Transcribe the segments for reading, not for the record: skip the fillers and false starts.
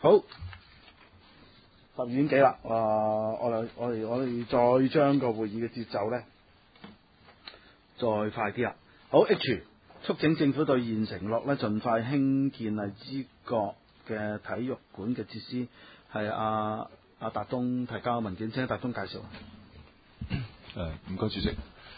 好，12點幾啦，我哋再將個會議嘅節奏咧再快啲啦。好 H， 促請政府兌現承諾咧，盡快興建荔枝角嘅體育館嘅設施。係阿達東提交文件，請達東介紹。 唔該主席。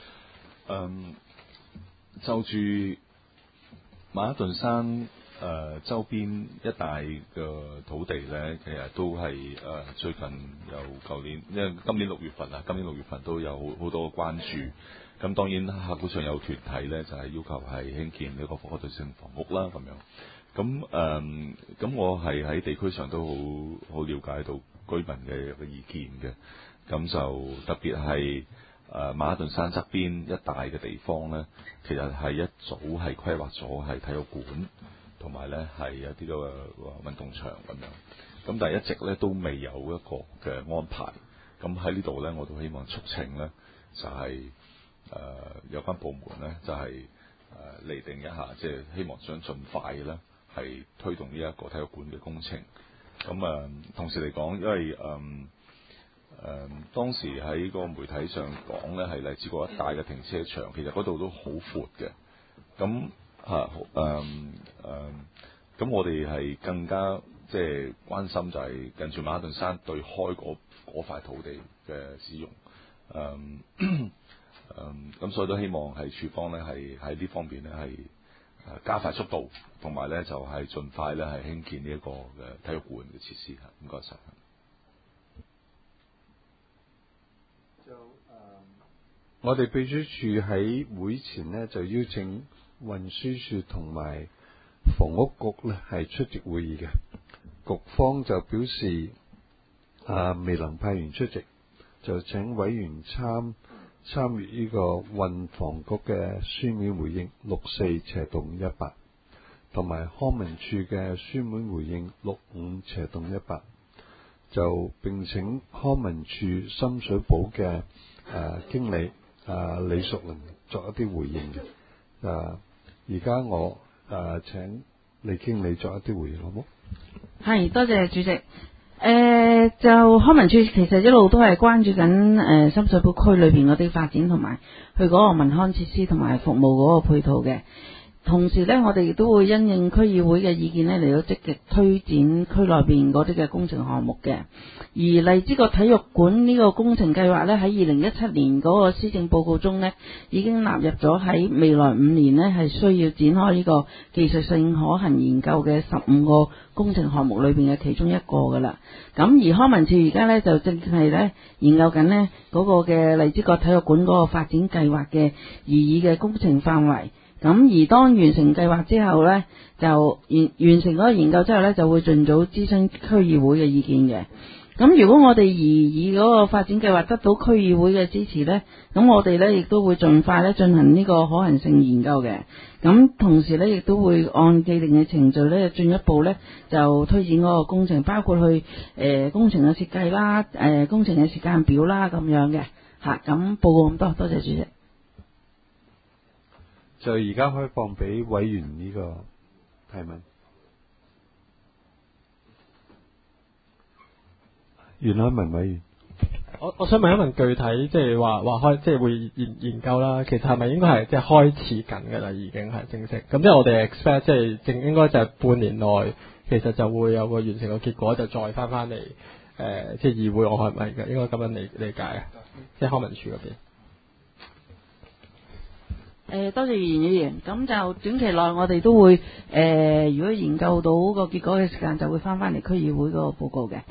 就住馬頓山周邊一帶嘅土地咧，其實都係最近由舊年，因為今年6月份都有好多關注。咁當然客觀上有團體咧，就係要求係興建呢個可對性房屋啦，咁樣。咁我係喺地區上都好了解到居民嘅意見嘅。咁就特別係馬頓山側邊一帶嘅地方咧，其實係一早係規劃咗係體育館，同埋咧係一啲嘅運動場咁樣。咁但係一直咧都未有一個嘅安排。咁喺呢度咧，我都希望促請咧，就係有關部門咧，就係釐定一下，即係希望想盡快咧係推動呢一個體育館嘅工程。咁同時嚟講，因為當時喺個媒體上講咧，係荔枝角一帶嘅停車場，其實嗰度都好闊嘅。咁咁我哋係更加即係關心就係近住馬頓山對開嗰塊土地嘅使用。咁所以都希望係處方咧係喺呢方面咧係加快速度，同埋咧就係盡快咧係興建呢一個嘅體育館嘅設施。唔該晒。 我哋秘書處喺會前呢，就邀請運輸署同埋房屋局呢係出席會議嘅。局方就表示未能派員出席，就請委員參與呢個運房局嘅書面回應64/18，同埋康文署嘅書面回應65/18，就並請康文署深水埗嘅經理李淑玲作一啲回應嘅。而家我請李經理作一啲回應，好冇？ 係，多謝主席。就康文署其實一路都係關注緊深水埗區裏邊嗰啲發展，同埋佢嗰個民康設施同埋服務嗰個配套嘅。同時呢，我哋亦都會因應區議會嘅意見呢，嚟到積極推展區內邊嗰啲嘅工程項目嘅。而荔枝角體育館呢個工程計劃呢，喺2017年嗰個施政報告中呢，已經納入咗喺未來5年呢，係需要展開呢個技術性可行研究嘅15個工程項目裏邊嘅其中一個噶啦。咁而康文署而家呢，就正係呢研究緊呢嗰個嘅荔枝角體育館嗰個發展計劃嘅擬議嘅工程範圍。咁而當完成計劃之後呢，就完成嗰個研究之後呢，就會盡早諮詢區議會嘅意見嘅。咁如果我哋擬議嗰個發展計劃得到區議會嘅支持呢，咁我哋呢亦都會盡快呢進行呢個可行性研究嘅。咁同時呢，亦都會按既定嘅程序呢，進一步呢就推展嗰個工程，包括去工程嘅設計啦、工程嘅時間表啦咁樣嘅嚇。咁報告咁多，多謝主席。 就而家開放俾委員呢個提問。袁海文委員， 我想問一問具體，即係話開，即係會研究啦。其實係咪應該係即係開始緊㗎啦？已經係正式。咁即係我哋 expect 即係應該就係半年內，其實就會有個完成個結果，就再翻嚟即係議會。我係咪應該咁樣理解啊？即係康文署嗰邊。 多謝袁議員。咁就短期內我哋都會如果研究到個結果嘅時間，就會翻嚟區議會嗰個報告嘅。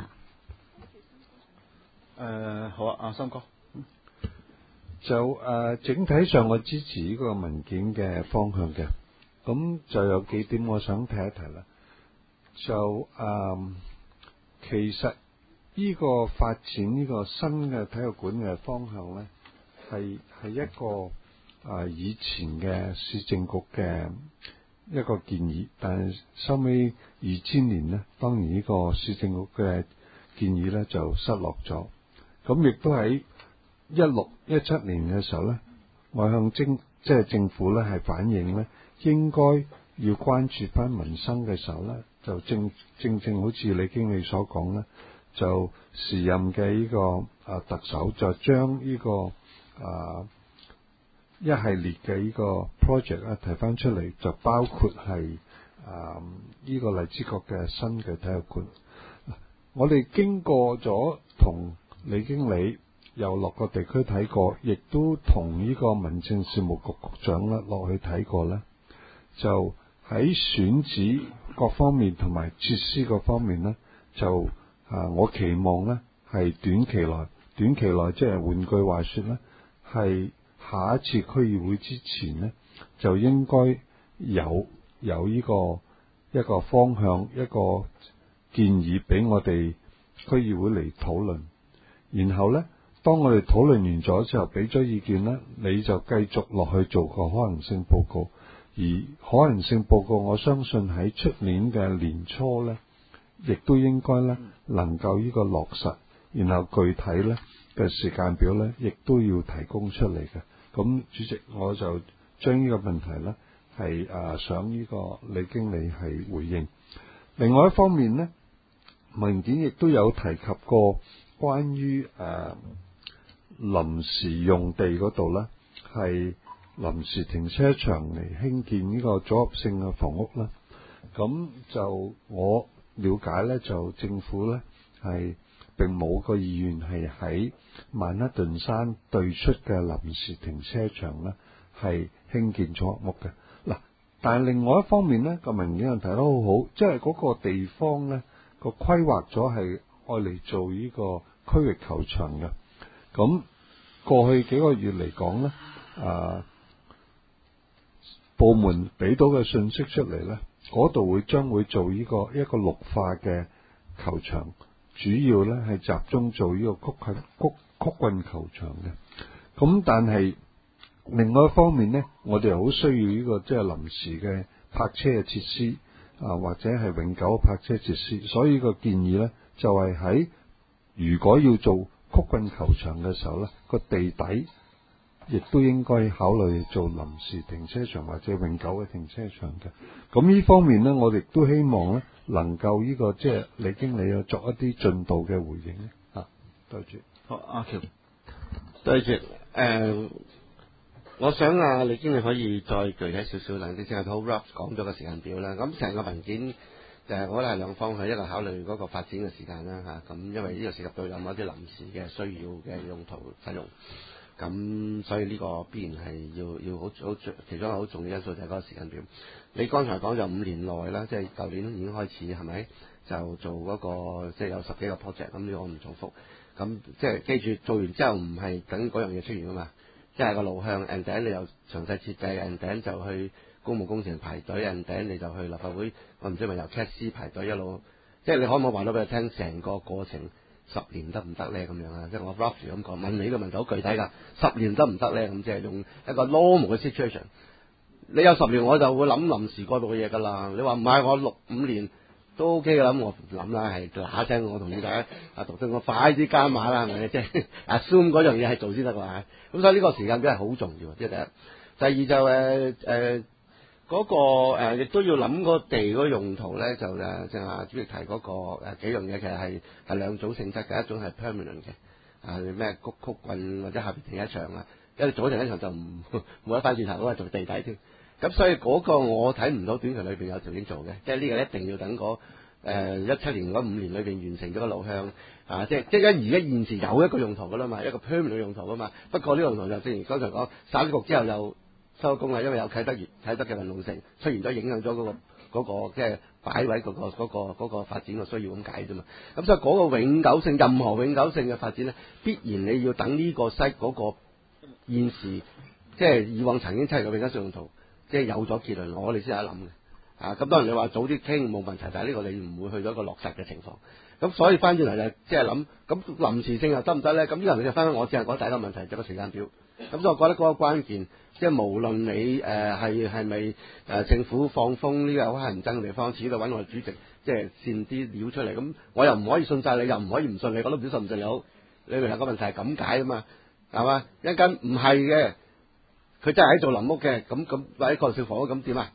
好啊，阿森哥。 就整體上我支持呢個文件嘅方向嘅。咁就有幾點我想提一提啦。就其實呢個發展呢個新嘅體育館嘅方向咧，係一個以前嘅市政局嘅一個建議，但係收尾2000年呢，當然呢個市政局嘅建議呢就失落咗。咁亦都喺16、17年嘅時候呢，我向政府呢係反映呢，應該要關注翻民生嘅時候呢， 就正好似李經理所講咧，就時任嘅呢個特首就將呢個一系列嘅呢個 project 咧提翻出嚟，就包括係呢個荔枝角嘅新嘅體育館。我哋經過咗同李經理又落個地區睇過，亦都同呢個民政事務局局長咧落去睇過咧，就喺選址各方面同埋設施各方面咧，就我期望咧係短期內即係換句話說咧，係下一次區議會之前咧，就應該有呢個一個方向一個建議俾我哋區議會嚟討論，然後咧，當我哋討論完咗之後，俾咗意見咧，你就繼續落去做個可能性報告。而可能性報告，我相信喺出年嘅年初咧，亦都應該咧能夠呢個落實，然後具體咧嘅時間表咧，亦都要提供出嚟嘅。咁主席，我就將呢個問題咧係想呢個李經理係回應。另外一方面咧，文件亦都有提及過關於臨時用地嗰度咧，係臨時停車場嚟興建呢個組合性嘅房屋啦。咁就我了解咧，就政府咧係並冇個意願係喺曼克頓山對出嘅臨時停車場咧係興建組合屋嘅。嗱，但係另外一方面咧，個文件又提得好好，即係嗰個地方咧個規劃咗係愛嚟做呢個區域球場嘅。咁過去幾個月嚟講咧，部門俾到嘅信息出嚟咧，嗰度將會做呢個一個綠化嘅球場，主要咧係集中做呢個曲棍球場嘅。咁但係另外一方面咧，我哋好需要呢個即係臨時嘅泊車嘅設施或者係永久泊車設施，所以個建議咧就係喺如果要做曲棍球場嘅時候咧，個地底亦都應該考慮做臨時停車場或者永久嘅停車場嘅。咁呢方面咧，我哋都希望咧能夠呢個即係李經理作一啲進度嘅回應咧。多謝。 好，阿喬， 多謝。我想李經理可以再具體少少啦，你淨係好 rough 講咗個時間表啦。咁成個文件我覺得係兩方向，一個考慮嗰個發展嘅時間啦咁因為呢個涉及到有某啲臨時嘅需要嘅用途使用。咁所以呢個必然係要好其中一個好重要因素就係嗰個時間表。你剛才講就5年內啦，即係舊年已經開始係咪？就做嗰個即係有10幾個 project， 咁呢個我唔重複。咁即係記住做完之後唔係等嗰樣嘢出現㗎嘛，即係個路向 and then 你又詳細設計 and then 就去公務工程排隊 and then 你就去立法會，我唔知咪由 Cat C 排隊一路，即係你可唔可以話到俾佢聽成個過程10年得唔得咧？咁樣啊，即係我 roughly 咁講，問你呢個問題好具體㗎，10年得唔得咧？咁即係用一個 normal 嘅 situation。你有10年我就會諗臨時過渡嘅嘢㗎啦。你話唔係我5年都 OK 㗎啦，我唔諗啦，係嗱聲我同你大家讀書，我快啲加碼啦，係咪？即係 assume 嗰樣嘢係做先得㗎嘛。咁所以呢個時間表係好重要，即係第一。第二就嗰個亦都要諗個地嗰個用途咧，就即係主席提嗰個幾樣嘢，其實係兩種性質嘅，一種係 permanent 嘅，咩曲棍或者下邊停車場啊，因為做停車場就冇得翻轉頭，嗰個做地底添。咁所以嗰個我睇唔到短期裏邊有條件做嘅，即係呢個一定要等嗰17年嗰5年裏邊完成咗個路向即係而家現時有一個用途噶啦嘛，一個 permanent 用途噶嘛。不過呢個用途就正如剛才講，省局之後又收工啦，因為有啟德嘅運動城出現咗，影響咗嗰個即係擺位嗰個發展嘅需要咁解啫嘛。咁所以嗰個永久性，任何永久性嘅發展咧，必然你要等呢個西嗰個現時即係以往曾經出現嘅永久性用途，即係有咗結論，我哋先有得諗嘅。咁當然你話早啲傾冇問題，但係呢個你唔會去到一個落實嘅情況。咁所以翻轉嚟就即係諗，咁臨時性又得唔得咧？咁呢個你就翻我只係講第一個問題，就個時間表。咁所以我覺得嗰個關鍵，即係無論你係咪政府放風呢個好乞人憎嘅地方，始度揾我主席，即係煽啲料出嚟。咁我又唔可以信晒你，又唔可以唔信你，我都唔知信唔信你好。你明白個問題係咁解啊嘛，係嘛？一間唔係嘅，佢真係喺做臨屋嘅，咁或者個小房屋咁點啊？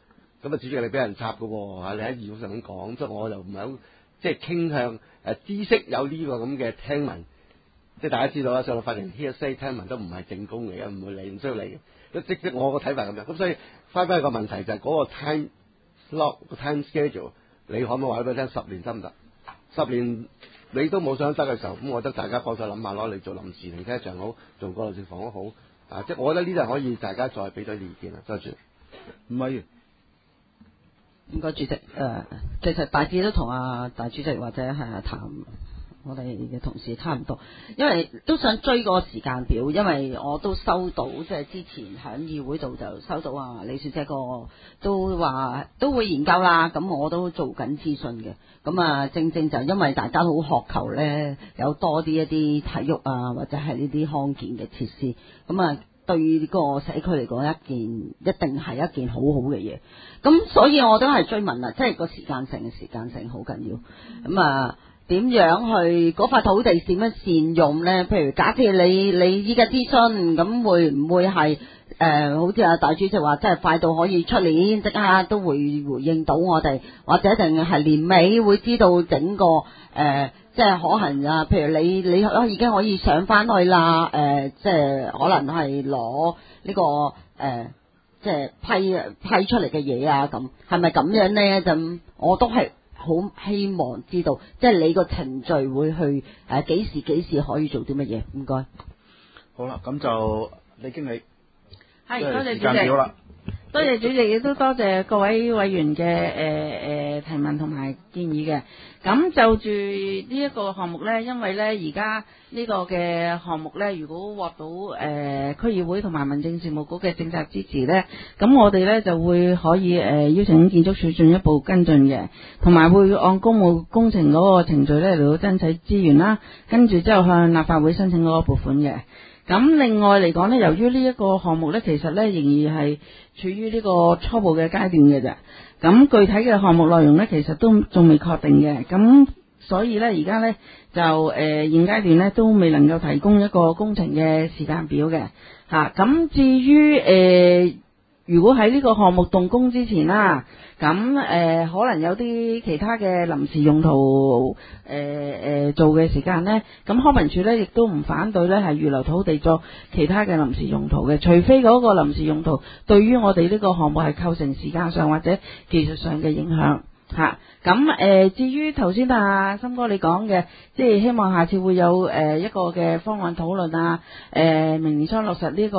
咁啊主席你俾人插嘅喎，你喺議會上咁講，所以我就唔係好即係傾向知識有呢個咁嘅聽聞，即係大家知道啦，上到法庭 hearsay 聽聞都唔係證供嚟嘅，唔會理，唔需要理嘅。即我個睇法咁樣，咁所以翻返去個問題就係嗰個 time slot 個 time schedule， 你可唔可以話俾我聽10年得唔得？10年你都冇想得嘅時候，咁我覺得大家幫手諗下咯，你做臨時停車場好，做過渡性房屋好，即係我覺得呢啲係可以大家再俾多啲意見啦。多謝。 唔係。 唔該主席，其實大致都同大主席或者係譚我哋嘅同事差唔多，因為都想追個時間表，因為我都收到即係之前喺議會度就收到李小姐個都話都會研究啦，咁我都做緊諮詢嘅，咁正正就因為大家都好渴求呢，有多啲一啲體育或者係呢啲康健嘅設施，咁對個社區嚟講一定係一件好好嘅嘢，咁所以我都係追問啦，即係個時間性好緊要，咁點樣去嗰塊土地點樣善用呢？譬如假設你依家諮詢，咁會唔會係好似大主席話，即係快到可以出年即刻都會回應到我哋，或者定係年尾會知道整個即係可能譬如你已經可以上翻去啦，即係可能係攞呢個即係批出嚟嘅嘢咁，係咪咁樣呢？咁我都係好希望知道，即係你個程序會去幾時可以做啲乜嘢？唔該。 好啦，咁就李經理， 係多謝時間表啦。 多謝主席，亦都多謝各位委員嘅提問同埋建議嘅。咁就住呢一個項目呢，因為呢而家呢個嘅項目呢，如果獲到區議會同埋民政事務局嘅政策支持呢，咁我哋呢就會可以邀請建築署進一步跟進嘅，同埋會按公務工程嗰個程序呢嚟到爭取資源啦，跟住之後向立法會申請嗰個撥款嘅。咁另外嚟講呢，由於呢一個項目呢，其實呢仍然係處於呢個初步嘅階段嘅啫。咁具體嘅項目內容呢，其實都仲未確定嘅。咁所以呢，而家呢就現階段呢都未能夠提供一個工程嘅時間表嘅嚇。咁至於如果喺呢個項目動工之前啦，咁可能有啲其他嘅臨時用途做嘅時間呢，咁康文署呢亦都唔反對呢係預留土地作其他嘅臨時用途嘅，除非嗰個臨時用途對於我哋呢個項目係構成時間上或者技術上嘅影響嚇。咁至於頭先森哥你講嘅，即係希望下次會有一個嘅方案討論明年初落實呢個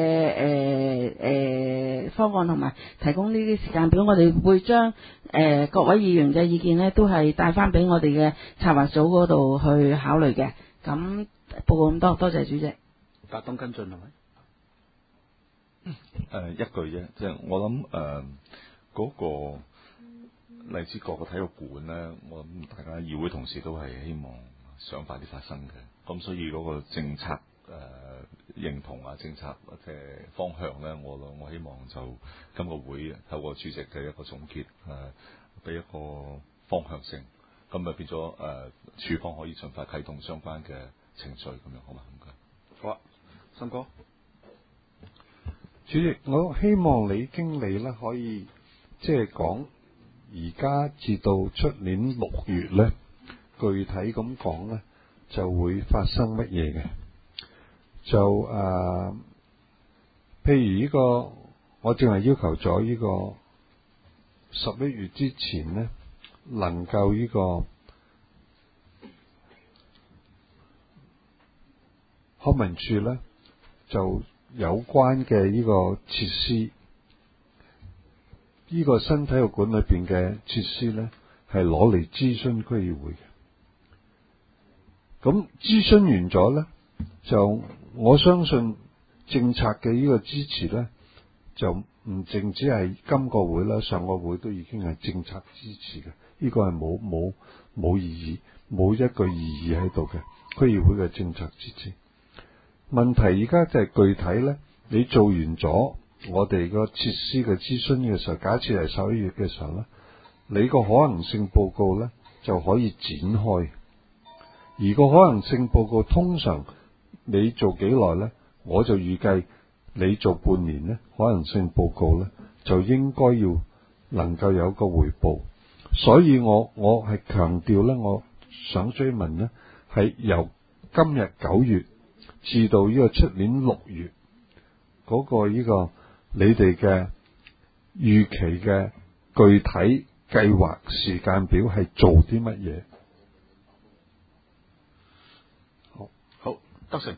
嘅方案同埋提供呢啲時間表，我哋會將各位議員嘅意見呢都係帶翻俾我哋嘅策劃組嗰度去考慮嘅。咁報告咁多，多謝主席。 達東跟進係咪？ 一句啫，即係我諗嗰個荔枝角嘅體育館咧，我諗大家議會同事都係希望想快啲發生嘅，咁所以嗰個政策認同政策或者方向咧，我希望就今個會透過主席嘅一個總結，俾一個方向性，咁變咗處方可以盡快啟動相關嘅程序，咁樣好嘛？唔該。 好啊，森哥。 主席，我希望李經理咧可以即係講而家至到出年6月咧，具體咁講咧就會發生乜嘢嘅？就譬如呢個我淨係要求咗呢個11月之前咧，能夠呢個康文署咧就有關嘅呢個設施，呢個新體育館裏邊嘅設施咧，係攞嚟諮詢區議會嘅。咁諮詢完咗咧，就我相信政策嘅呢個支持咧，就唔淨止係今個會啦，上個會都已經係政策支持嘅。呢個係冇異議，冇一句異議喺度嘅區議會嘅政策支持。問題而家就係具體咧，你做完咗我哋個設施嘅諮詢嘅時候，假設係11月嘅時候咧，你個可能性報告咧就可以展開。而個可能性報告通常你做幾耐咧？我就預計你做半年咧，可能性報告咧就應該要能夠有個回報。所以我係強調咧，我想追問呢，係由今日9月至到呢個出年6月嗰個呢個你哋嘅預期嘅具體計劃時間表係做啲乜嘢？ 好，德成。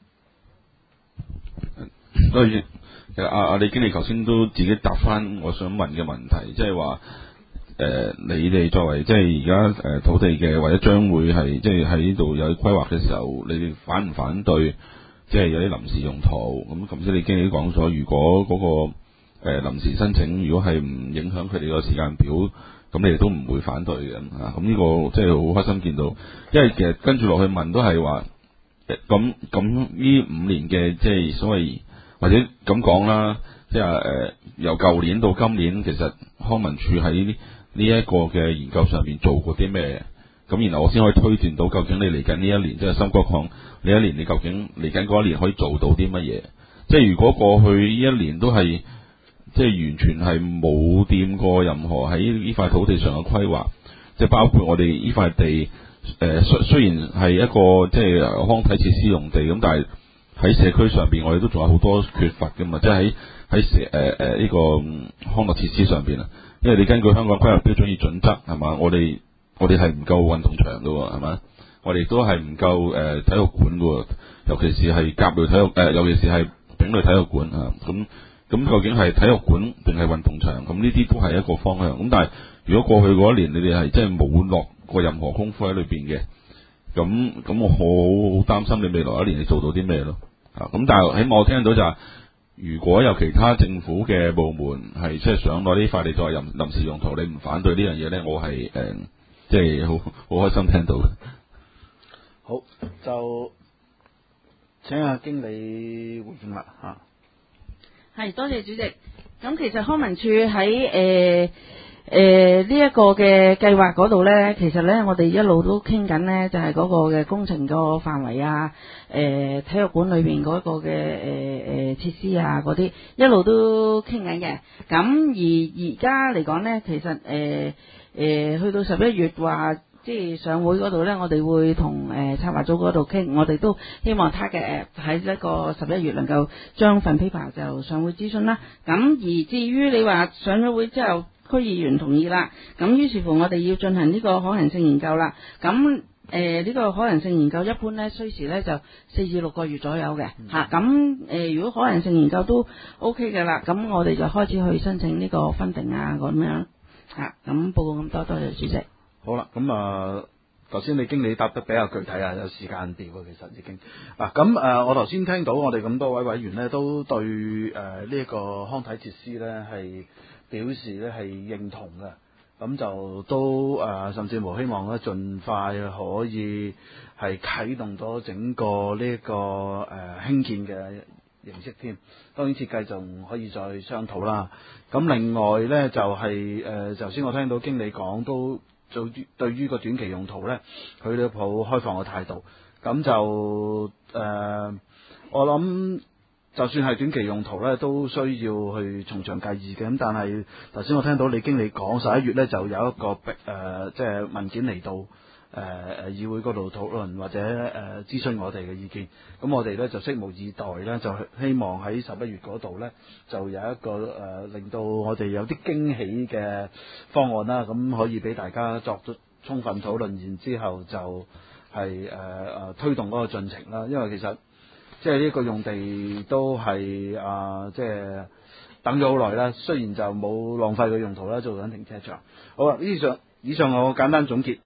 其實阿李經理頭先都自己答翻我想問嘅問題，即係話你哋作為即係而家土地嘅或者將會係即係喺呢度有規劃嘅時候，你哋反唔反對即係有啲臨時用途？咁頭先李經理都講咗，如果嗰個臨時申請如果係唔影響佢哋個時間表，咁你哋都唔會反對嘅啊。咁呢個即係好開心見到，因為其實跟住落去問都係話咁呢5年嘅即係所謂或者咁講啦，即係由舊年到今年，其實康文署喺呢一個嘅研究上面做過啲咩？咁然後我先可以推斷到究竟你嚟緊呢一年，即係深國巷呢一年，你究竟嚟緊嗰一年可以做到啲乜嘢？即係如果過去呢一年都係即係完全係冇掂過任何喺呢塊土地上嘅規劃，即係包括我哋呢塊地雖然係一個即係康體設施用地咁，但係喺社區上邊我哋都仲有好多缺乏嘅嘛，即係喺呢個康樂設施上邊啊。因為你根據香港規劃標準與準則係嘛，我哋係唔夠運動場嘅喎，係嘛？我哋都係唔夠體育館嘅喎，尤其是係甲類體育尤其是係丙類體育館啊。咁究竟係體育館定係運動場？咁呢啲都係一個方向。咁但係如果過去嗰一年你哋係真係冇落過任何功夫喺裏邊嘅，咁我好擔心你未來一年你做到啲咩咯？啊，咁但係起碼我聽到就係、如果有其他政府嘅部門係即係想攞呢塊地作為臨時用途，你唔反對呢樣嘢咧，我係即係好開心聽到嘅。 好，就請阿經理回應啦嚇。 係，多謝主席。咁其實康文署喺呢一個嘅計劃嗰度呢，其實呢，我哋一路都傾緊呢，就係嗰個嘅工程個範圍啊，體育館裏邊嗰個嘅設施啊嗰啲，一路都傾緊嘅。咁而家嚟講呢，其實去到11月話，即係上會嗰度呢，我哋會同策劃組嗰度傾，我哋都希望他嘅喺一個11月能夠將份 paper 就上會諮詢啦。咁而至於你話上咗會之後，區議員同意啦，咁於是乎我哋要進行呢個可行性研究啦。咁呢個可行性研究一般呢，需時呢就4至6個月左右嘅嚇。咁如果可行性研究都 OK 嘅啦，咁我哋就開始去申請呢個分定啊咁樣嚇。咁報告咁多，多謝主席。 好啦，咁頭先你經理答得比較具體啊，有時間表其實已經咁我頭先聽到我哋咁多位委員呢，都對呢一個康體設施呢係表示呢係認同嘅，咁就都甚至乎希望呢盡快可以係啟動咗整個呢一個興建嘅形式添。當然設計就可以再商討啦。咁另外呢，就係頭先我聽到經理講都做對於個短期用途呢，佢都抱開放嘅態度。咁就我諗就算係短期用途呢，都需要去從長計議嘅。咁但係頭先我聽到李經理講11月呢，就有一個即係文件嚟到議會嗰度討論或者諮詢我哋嘅意見。咁我哋呢，就拭目以待呢，就希望喺11月嗰度呢，就有一個令到我哋有啲驚喜嘅方案啦。咁可以俾大家作出充分討論，然之後就係推動嗰個進程啦。因為其實即係呢個用地都係即係等咗好耐啦。雖然就冇浪費嘅用途啦，做緊停車場。好啦，以上我簡單總結。